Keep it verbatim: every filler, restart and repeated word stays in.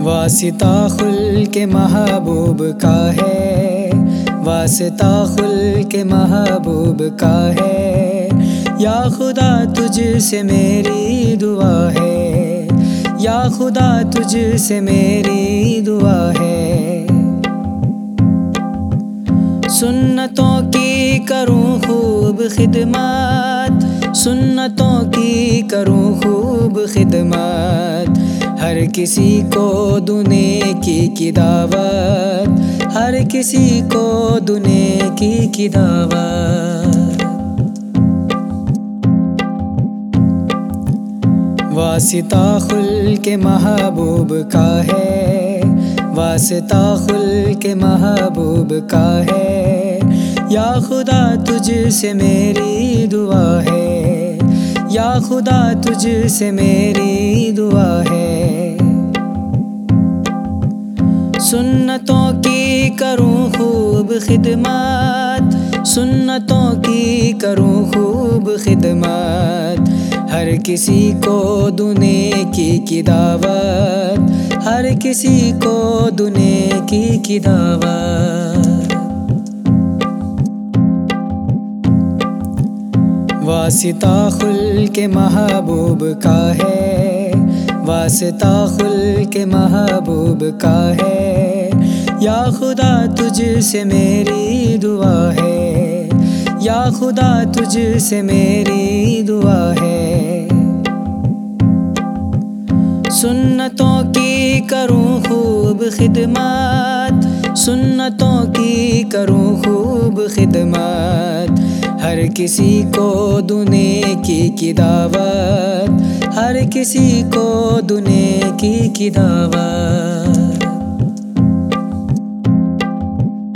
वासिता खुल के महबूब का है, वासिता खुल के महबूब का है। या खुदा तुझसे मेरी दुआ है, या खुदा तुझसे मेरी दुआ है। सुन्नतों की करूं खूब खिदमत, सुन्नतों की करूं खूब खिदमत। हर किसी को दुने की की दावत, हर किसी को दुने की की दावत। वासिता खुल के महबूब का है, वासिता खुल के महबूब का है। या खुदा तुझसे मेरी दुआ है, या खुदा तुझसे मेरी दुआ है। सुन्नतों की करूं खूब खिदमत, सुन्नतों की करूं खूब खिदमत। हर किसी को दुने की की दावत, हर किसी को दुने की की दावत। वासिता खुल के महबूब का है, वासिता खुल के महबूब का है। या खुदा तुझसे मेरी दुआ है, या खुदा तुझसे मेरी दुआ है। सुन्नतों की करूं खूब खिदमत, सुन्नतों की करूं खूब खिदमत। हर किसी को दुने की की दावत, हर किसी को दुने की की दावत।